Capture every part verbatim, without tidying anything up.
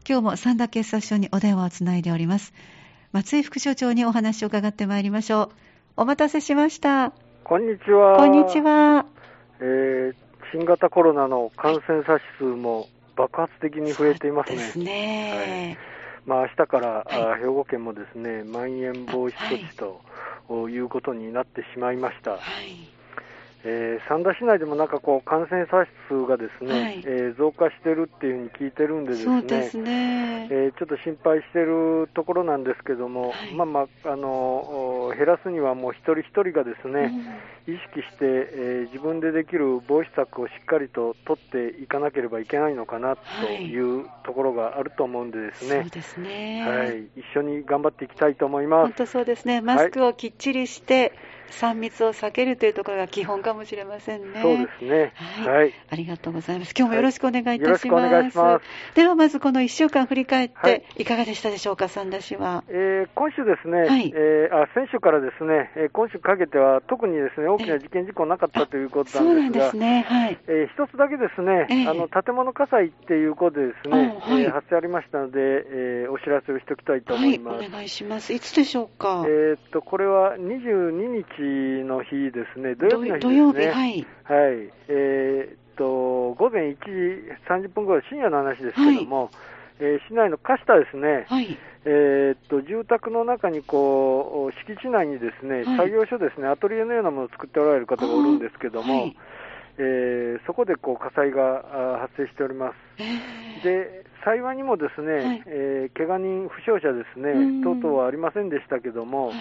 今日も三田警察署にお電話をつないでおります。松井副署長にお話を伺ってまいりましょう。お待たせしました。 こんにちは。 こんにちは。 えー、新型コロナの感染者数も爆発的に増えていますね。 そうですね。 はい、まあ、明日から、はい、兵庫県もですね、まん延防止措置ということになってしまいました。はい、えー、三田市内でもなんかこう感染者数がですね、はい、えー、増加してるっていうふうに聞いてるんでですね、 そうですね、 えー、ちょっと心配してるところなんですけども、はい、まあまあ、あの減らすにはもう一人一人がですね、うん、意識して、えー、自分でできる防止策をしっかりと取っていかなければいけないのかなというところがあると思うんでですね、はい、 そうですね、 はい、一緒に頑張っていきたいと思います。 本当そうですね、マスクをきっちりして、はい、さん密を避けるというところが基本かもしれませんね。 そうですね、 はい、はい、ありがとうございます。今日もよろしくお願いいたします。 はい、よろしくお願いします。 ではまずこのいっしゅうかん振り返っていかがでしたでしょうか、三田市は。 えー、今週ですね、 はい、 えー、あ先週からですね、えー、今週かけては特にですね大きな事件事故なかったということなんですが、 そうなんですね、はい、 えー、一つだけですね、えー、あの建物火災っていうことでですね、はい、えー、発生ありましたので、えー、お知らせをしておきたいと思います。 はい、お願いします。いつでしょうか。 えー、っとこれはにじゅうににちの日ですね、土曜日の日ですね。 土曜日、はい、 はい、えー、っと午前いちじさんじゅっぷんごろ、深夜の話ですけども、はい、えー、市内の鹿下ですね、はい、えー、っと住宅の中にこう敷地内にですね、はい、作業所ですね、アトリエのようなものを作っておられる方がおるんですけども、はい、えー、そこでこう火災が発生しております。えー、で幸いにもですね、はい、えー、怪我人、負傷者ですね、等々はありませんでしたけども、はい、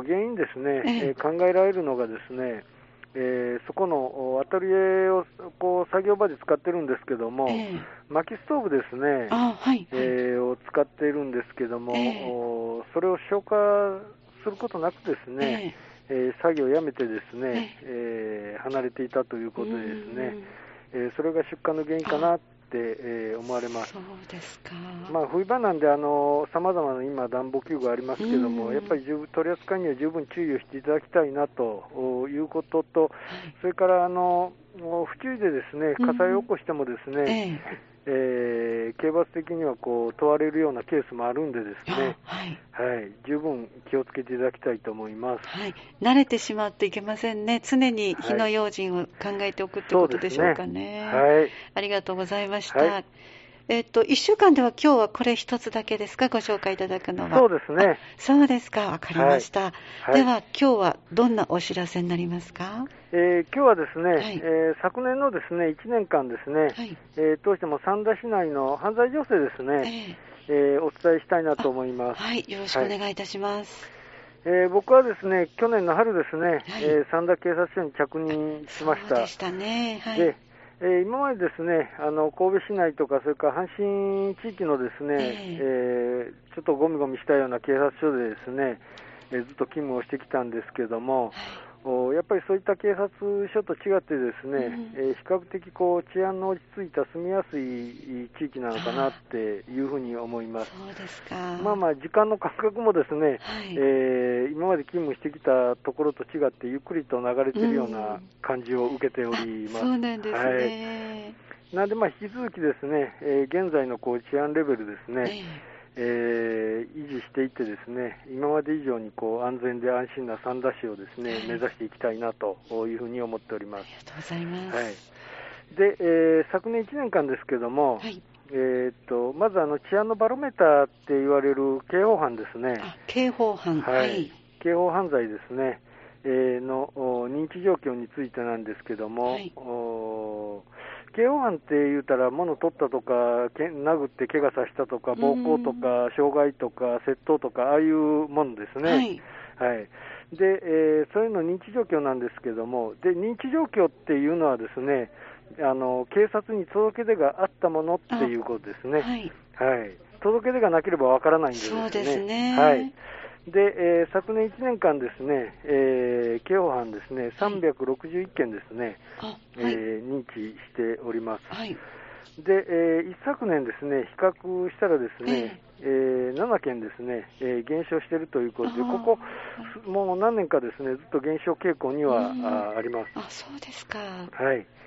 原因ですね、えー、考えられるのがですね、えー、そこのアトリエをこう作業場で使ってるんですけども、えー、薪ストーブですね、はいはい、えー、を使っているんですけども、えー、それを消火することなくですね、えーえー、作業をやめてですね、えー、離れていたということでですね、えー、それが出火の原因かなってえー、思われます。 そうですか。 まあ、冬場なんで、あの様々な今、暖房器具がありますけども、やっぱり十分取り扱いには十分注意をしていただきたいなということと、はい、それからあの不注意でですね火災を起こしてもですね、えーえー、刑罰的にはこう問われるようなケースもあるんでですね、はいはい、十分気をつけていただきたいと思います。 はい、慣れてしまっていけませんね。常に火の用心を考えておくってことでしょうかね。はい、はい、ありがとうございました。はい、えっと、いっしゅうかんでは今日はこれ一つだけですか、ご紹介いただくのは。 そうですね。 そうですか、わかりました。はい、では、今日はどんなお知らせになりますか。 えー、今日はですね、はい、えー、昨年のですね、いちねんかんですね、はい、えー、通しても三田市内の犯罪情勢ですね、えーえー、お伝えしたいなと思います。 はい、よろしくお願いいたします。 はい、えー、僕はですね、去年の春ですね、はい、えー、三田警察署に着任しました。 そうでしたね。はい、 でえー、今までですね、あの神戸市内とか、それから阪神地域のですね、えーえー、ちょっとゴミゴミしたような警察署でですね、えー、ずっと勤務をしてきたんですけども、はい、やっぱりそういった警察署と違ってですね、うん、えー、比較的こう治安の落ち着いた住みやすい地域なのかなっていうふうに思います。 そうですか。 まあまあ時間の感覚もですね、はい、えー、今まで勤務してきたところと違ってゆっくりと流れているような感じを受けております。 そうなんですね。 はい、なんでまあ引き続きですね、えー、現在のこう治安レベルですね、えーえー、維持していってですね、今まで以上にこう安全で安心な三田市をですね、はい、目指していきたいなというふうに思っております。 ありがとうございます。 はい、で、えー、昨年いちねんかんですけども、はい、えー、っとまずあの治安のバロメーターって言われる刑法犯ですね。 あ、刑法犯、 はい、はい、刑法犯罪ですね、えー、の認知状況についてなんですけども、はい、刑法犯って言うたら物取ったとか殴って怪我させたとか暴行とか傷害とか窃盗とかああいうものですね。はい、はい、で、えー、そういうの認知状況なんですけども、で認知状況っていうのはですね、あの警察に届け出があったものっていうことですね。はい、はい、届け出がなければわからないんでですね。 そうですね。 はい、で、えー、昨年いちねんかんですね、えー、刑法犯ですね、さんびゃくろくじゅういっけんですね、はい、えー、認知しております。はい、で、えー、一昨年ですね、比較したらですね、えーえー、ななけんですね、えー、減少しているということで、ここ、もう何年かですね、ずっと減少傾向には あ, あります。 あ、そうですか。 はい。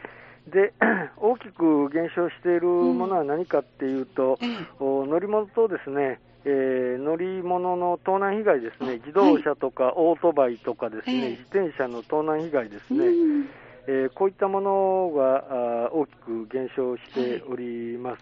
で大きく減少しているものは何かっていうと、うん、乗り物とですね、えー、乗り物の盗難被害ですね、自動車とかオートバイとかですね、はい、自転車の盗難被害ですね、うん、えー、こういったものが大きく減少しております。はい、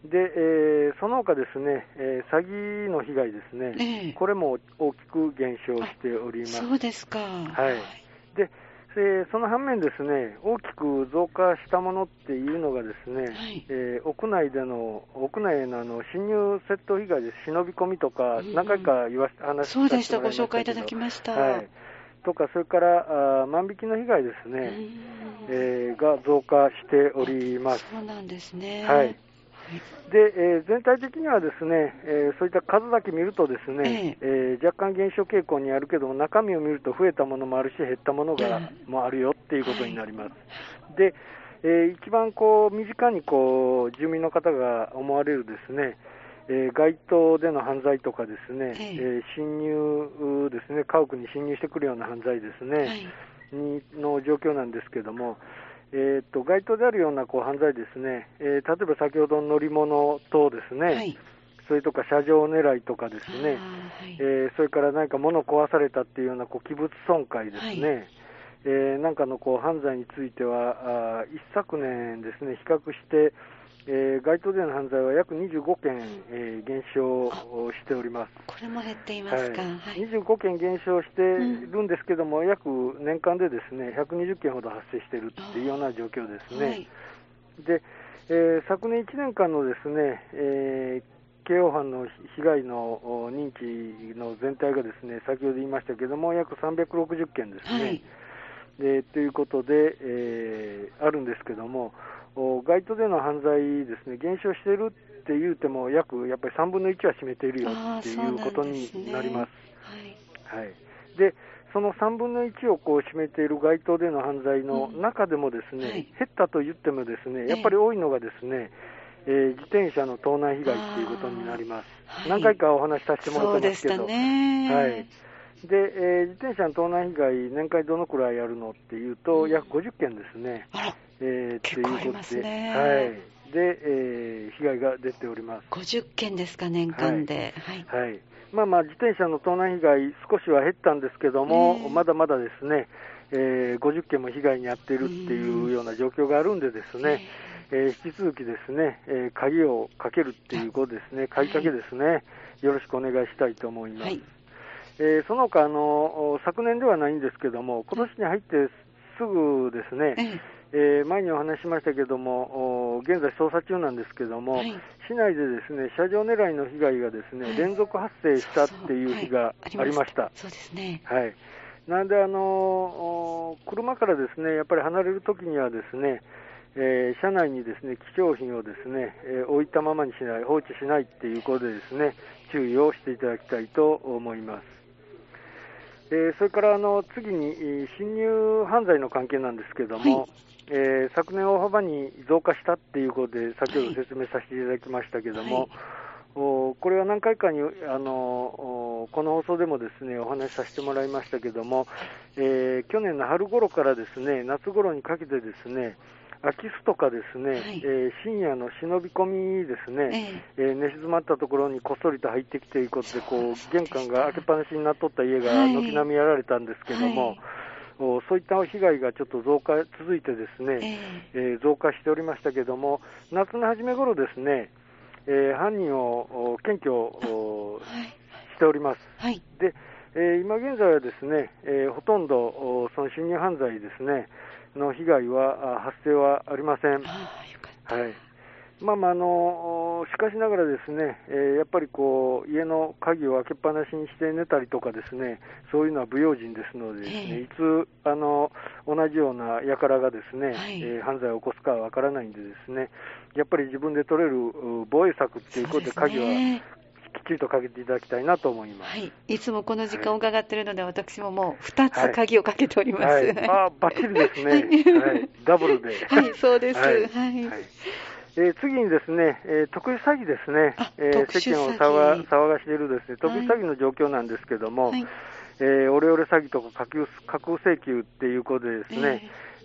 で、えー、その他ですね、えー、詐欺の被害ですね、えー、これも大きく減少しております。 そうですか。 はい。で、その反面ですね、大きく増加したものっていうのがですね、はい、えー、屋内での、屋内へのあの侵入窃盗被害です。忍び込みとか、何回か言わせ、話そうでした、ご紹介いただきました。 はい。とか、それからあ万引きの被害ですね、えー、が増加しております。 そうなんですね。 はい。で、えー、全体的にはですね、えー、そういった数だけ見るとですね、えーえー、若干減少傾向にあるけども、中身を見ると増えたものもあるし、減ったものが、うん、もあるよっていうことになります。はい、で、えー、一番こう身近にこう住民の方が思われるですね、えー、街頭での犯罪とかですね、えーえー、侵入ですね、家屋に侵入してくるような犯罪ですね、はい、にの状況なんですけども、えー、と街頭であるようなこう犯罪ですね、えー、例えば先ほどの乗り物等ですね、はい、それとか車上狙いとかですね、はい、えー、それから何か物を壊されたっていうようなこう器物損壊ですね、はい、えー、なんかのこう犯罪についてはあ一昨年ですね、比較して、えー、街頭での犯罪は約にじゅうごけん、えー、減少しております。 これも減っていますか。はいはい、にじゅうごけん減少してるんですけども、うん、約年間でですねひゃくにじゅっけんほど発生しているっていうような状況ですね。はい、で、えー、昨年いちねんかんのですね、えー、刑法犯の被害の認知の全体がですね、先ほど言いましたけども、約さんびゃくろくじゅっけんですね。はい、でということで、えー、あるんですけども、街頭での犯罪ですね、減少しているって言うても、約やっぱりさんぶんのいちは占めているよっていうことになります。はい。で、そのさんぶんのいちをこう占めている街頭での犯罪の中でもですね、うんはい、減ったと言ってもですね、やっぱり多いのがですね、えー、自転車の盗難被害っていうことになります。はい、何回かお話しさせてもらってますけど、 そうでしたね。 はい。で、えー、自転車の盗難被害、年間どのくらいあるのっていうと、うん、約ごじゅっけんですね。 あら、 えー、 結構ありますね。 はい。で、えー、被害が出ております。 ごじゅっけんですか、年間で。 はい。はいはい、まあまあ、自転車の盗難被害、少しは減ったんですけども、えー、まだまだですね、えー、ごじゅっけんも被害に遭っているっていうような状況があるんでですね、えー、引き続きですね、えー、鍵をかけるっていうことですね、鍵かけですね、はい、よろしくお願いしたいと思います。はい、えー、その他あの、昨年ではないんですけども、今年に入ってすぐですね、えー、前にお話ししましたけども、現在捜査中なんですけども、はい、市内でですね、車上狙いの被害がですね、はい、連続発生したっていう日がありました。 そうですね。 はい。なんであの車からですね、やっぱり離れるときにはですね、えー、車内にですね、貴重品をですね、えー、置いたままにしない、放置しないっていうことでですね、注意をしていただきたいと思います。えー、それからあの次に侵入犯罪の関係なんですけども、はい、えー、昨年大幅に増加したっていうことで先ほど説明させていただきましたけども、はい、おこれは何回かにあのこの放送でもですねお話しさせてもらいましたけども、えー、去年の春頃からですね夏頃にかけてですね空き巣とかですね、はい、えー、深夜の忍び込みですね、えーえー、寝静まったところにこっそりと入ってきていることでこう玄関が開けっぱなしになっとった家が軒並みやられたんですけども、はい、そういった被害がちょっと増加続いてですね、えーえー、増加しておりましたけども、夏の初め頃ですね、えー、犯人を検挙しております。はい、で、えー、今現在はですね、えー、ほとんどその侵入犯罪ですねの被害は発生はありません。 ああ、よかった。はい。 まあまああのしかしながらですね、えー、やっぱりこう家の鍵を開けっぱなしにして寝たりとかですね、そういうのは不用心ですのでですね、えー、いつあの同じような輩がですね、はい、えー、犯罪を起こすかはわからないんでですね、やっぱり自分で取れる防衛策っていうことで鍵はきっちりとかけていただきたいなと思います。 はい、いつもこの時間を伺っているので、はい、私ももうふたつ鍵をかけております。はいはい、あバッチリですね。はい、ダブルで。 はい、そうです。はい。はいはい、えー、次にですね、えー、特殊詐欺ですね、えー、世間を騒騒がしているですね、特殊詐欺の状況なんですけども、はい、えー、オレオレ詐欺とか架空請求っていうことでですね、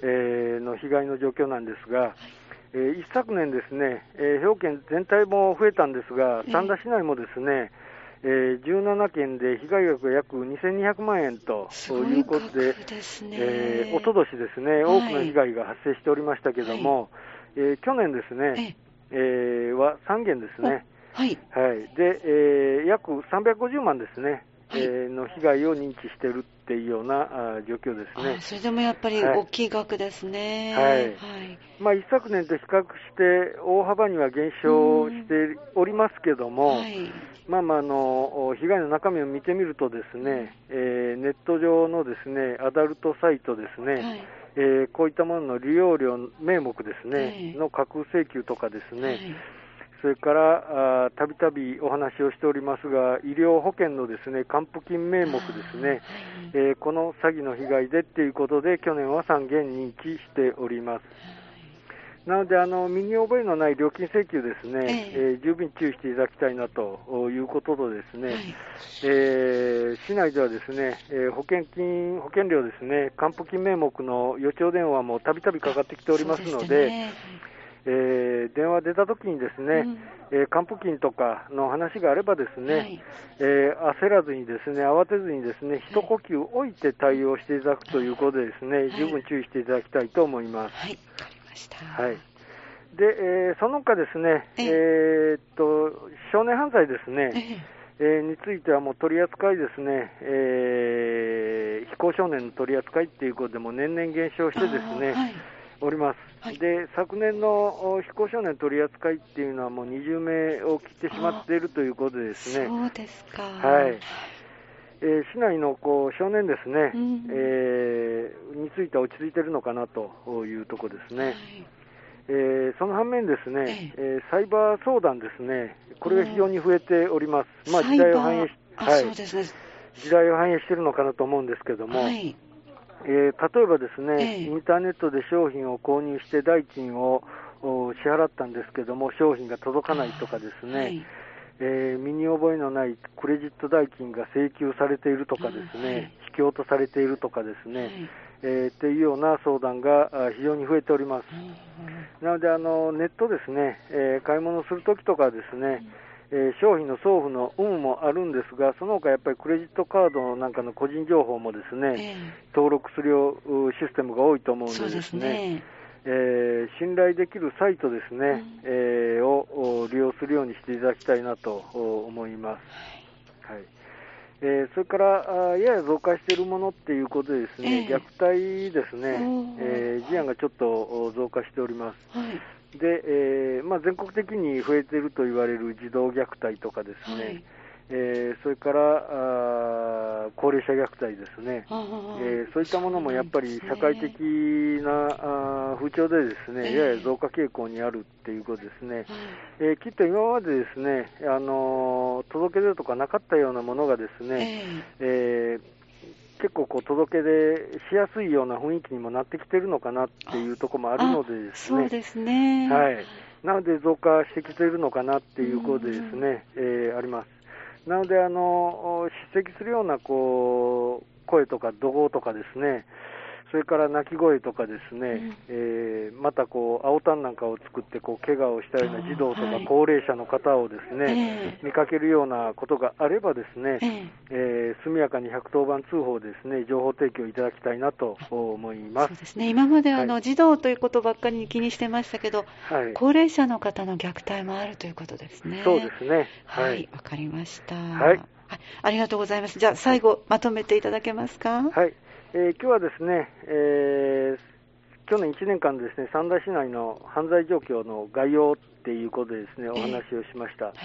えー、の被害の状況なんですが、はい、えー、一昨年ですね、えー、兵庫県全体も増えたんですが、三田市内もですね、えー、じゅうななけんで被害額が約にせんにひゃくまんえんということで、えー、おととしですね、多くの被害が発生しておりましたけども、はい、えー、去年ですね、えー、はさんげんですね。はい。はい。で、えー、約さんびゃくごじゅうまんですね。はい、えー、の被害を認知しているっていうようなあ状況ですね。 あ、それでもやっぱり大きい額ですね。 はい。はい、まあ、一昨年と比較して大幅には減少しておりますけども、はい、まあまああの被害の中身を見てみるとですね、えー、ネット上のですねアダルトサイトですね、はい、えー、こういったものの利用料名目ですね、はい、の架空請求とかですね、はい、それからたびたびお話をしておりますが、医療保険のですね還付金名目ですね、はい、えー、この詐欺の被害でっていうことで去年はさんげん認知しております。なのであの身に覚えのない料金請求ですね、えーえー、十分注意していただきたいなということとですね、はい、えー、市内ではですね、えー、保険金保険料ですね還付金名目の予兆電話もたびたびかかってきておりますので、ね、えー、電話出たときにですね、うん、えー、還付金とかの話があればですね、はい、えー、焦らずにですね慌てずにですね一呼吸置いて対応していただくということでですね、はい、十分注意していただきたいと思います。はい、はい、で、えー、その他ですね、えー、っと少年犯罪ですね、えー、についてはもう取り扱いですね、えー、非行少年の取り扱いっていうことでも年々減少してですね、はい、おります。はい、で昨年の非行少年取り扱いっていうのはもうにじゅうめいを切ってしまっているということでですね。 そうですか。 はい。えー、市内のこう少年ですね、うん、えー、については落ち着いているのかなというところですね。はい、えー、その反面ですね、えー、サイバー相談ですね、これが非常に増えております。まあ、時代を反映し、はい、そうですね、時代を反映しているのかなと思うんですけども、はい、えー、例えばですね、えー、インターネットで商品を購入して代金を支払ったんですけども、商品が届かないとかですね、はい、えー、身に覚えのないクレジット代金が請求されているとかですね、はい、引き落とされているとかですね、はい、えー、っていうような相談が非常に増えております。うん、なのであのネットですね、えー、買い物するときとかですね、うん、えー、商品の送付の有無もあるんですが、その他やっぱりクレジットカードなんかの個人情報もですね、えー、登録するようシステムが多いと思うのでですね、えー、信頼できるサイトですね、うん、えー、を利用するようにしていただきたいなと思います。はい、えー、それからあやや増加しているものっていうことでですね、えー、虐待ですね、えー、事案がちょっと増加しております。はい、で、えーまあ、全国的に増えていると言われる児童虐待とかですね、はい、えー、それからあ高齢者虐待ですね、えー、そういったものもやっぱり社会的なあ風潮でですね、やや増加傾向にあるっていうことですね、えー、きっと今までですね、あのー、届け出とかなかったようなものがですね、えー、結構こう届け出しやすいような雰囲気にもなってきてるのかなっていうところもあるのでですね、 そうですね、 はい、なので増加してきているのかなっていうことでですね、えー、あります。なのであの叱責するようなこう声とか怒号とかですね、それから泣き声とかですね、うん、えー、またこう青タンなんかを作ってこう怪我をしたような児童とか高齢者の方をですね、はい、えー、見かけるようなことがあればですね、えーえー、速やかにひゃくとおばん通報ですね、情報提供いただきたいなと思います。 そうですね、今まであの、はい、児童ということばっかりに気にしてましたけど、はい、高齢者の方の虐待もあるということですね。 そうですね。 はい、わ、はい、かりました。はい、ありがとうございます。じゃあ最後まとめていただけますか。 はい、えー、今日はですね、えー、去年いちねんかんでですね、三田市内の犯罪状況の概要っていうことでですね、お話をしました。えーはい、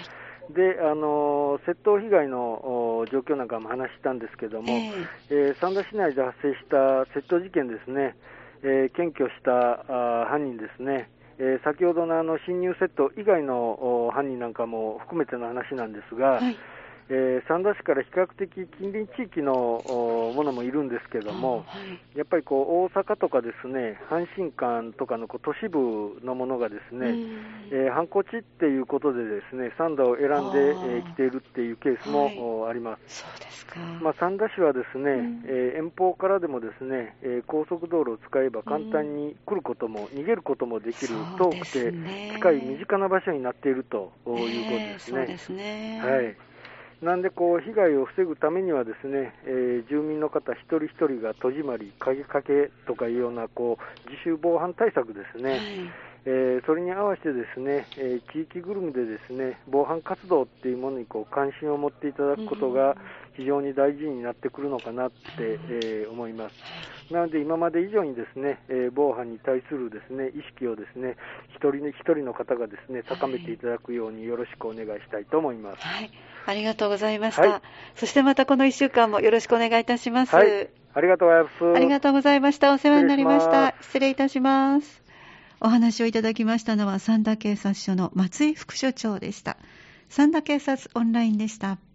で、あの窃盗被害の状況なんかも話したんですけども、えーえー、三田市内で発生した窃盗事件ですね、えー、検挙したあ犯人ですね、えー、先ほどのあの侵入窃盗以外の犯人なんかも含めての話なんですが、はい、 えー、三田市から比較的近隣地域のものもいるんですけども、はい、やっぱりこう大阪とかですね、阪神間とかのこう都市部のものがですね、えー、反抗地っていうことでですね、三田を選んで、えー、来ているっていうケースも、はい、あります。 そうですか。 まあ、三田市はですね、うん、えー、遠方からでもですね、えー、高速道路を使えば簡単に来ることも、うん、逃げることもできる、遠くて近い身近な場所になっているということですね。 そうですね。 はい。なんでこう被害を防ぐためにはですね、えー、住民の方一人一人が戸締まり、鍵かけとかいうようなこう自主防犯対策ですね、はい、えー、それに合わせてですね、えー、地域ぐるみでですね防犯活動っていうものにこう関心を持っていただくことが非常に大事になってくるのかなって、えー、思います。なので今まで以上にですね、えー、防犯に対するですね意識をですね一人一人の方がですね高めていただくようによろしくお願いしたいと思います。 はい、ありがとうございました。はい、そしてまたこのいっしゅうかんもよろしくお願いいたします。 はい、ありがとうございます。 ありがとうございました。お世話になりました。失礼いたします。お話をいただきましたのは三田警察署の松井副署長でした。三田警察オンラインでした。